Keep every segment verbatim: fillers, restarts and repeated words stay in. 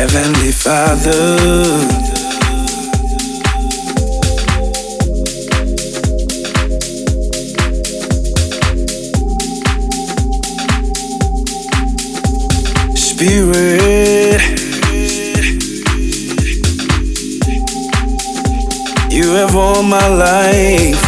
Heavenly Father, Spirit, you have all my life.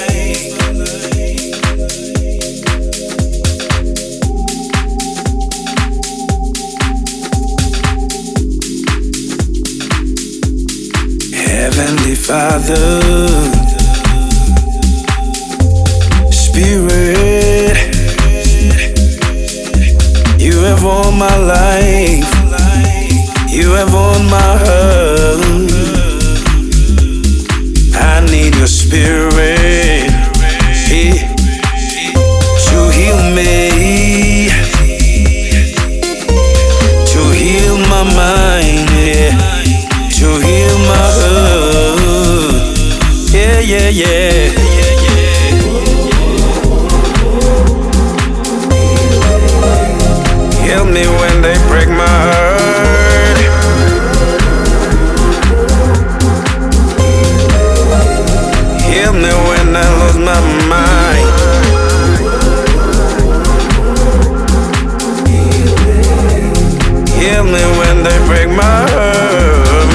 Heavenly Father, Spirit, you have all my life. You have all my heart. I need your Spirit, eh, to heal me, to heal my mind, yeah, to heal my heart. Yeah, yeah, yeah. Heal me when they break my heart. Heal me when I lose my mind. Heal me when they break my heart.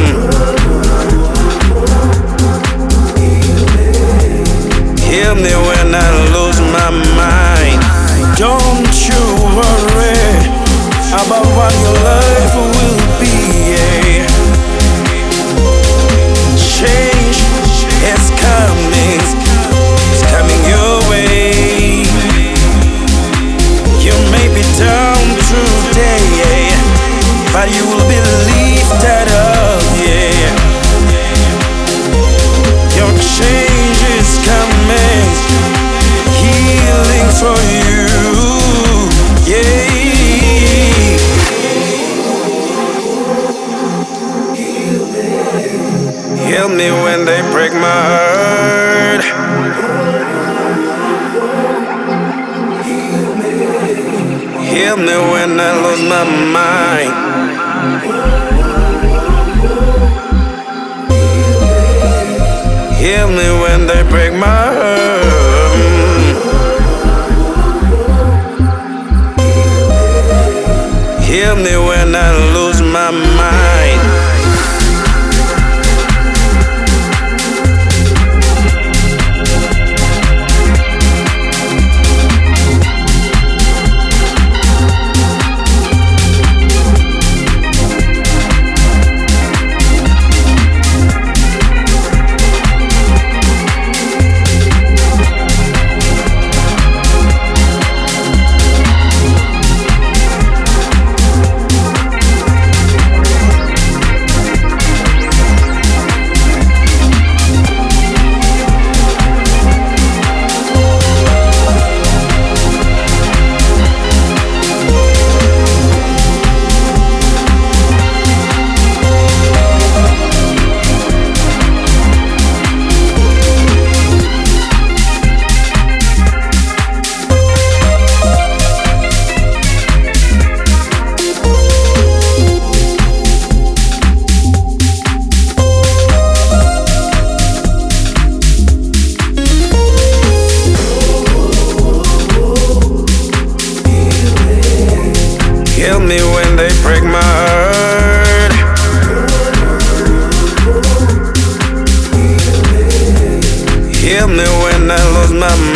Heal me when I lose my mind. Don't you worry about what your life will be, yeah. Change is coming, it's coming your way. You may be down today, yeah, but you will be lifted up, yeah. Your change is coming, healing for you, yeah. Heal me when they break my heart. Heal me when I lose my mind. Heal me when they break my heart. Heal me when I lose my mind. Heal me when they break my heart. Heal me when I lose my mind.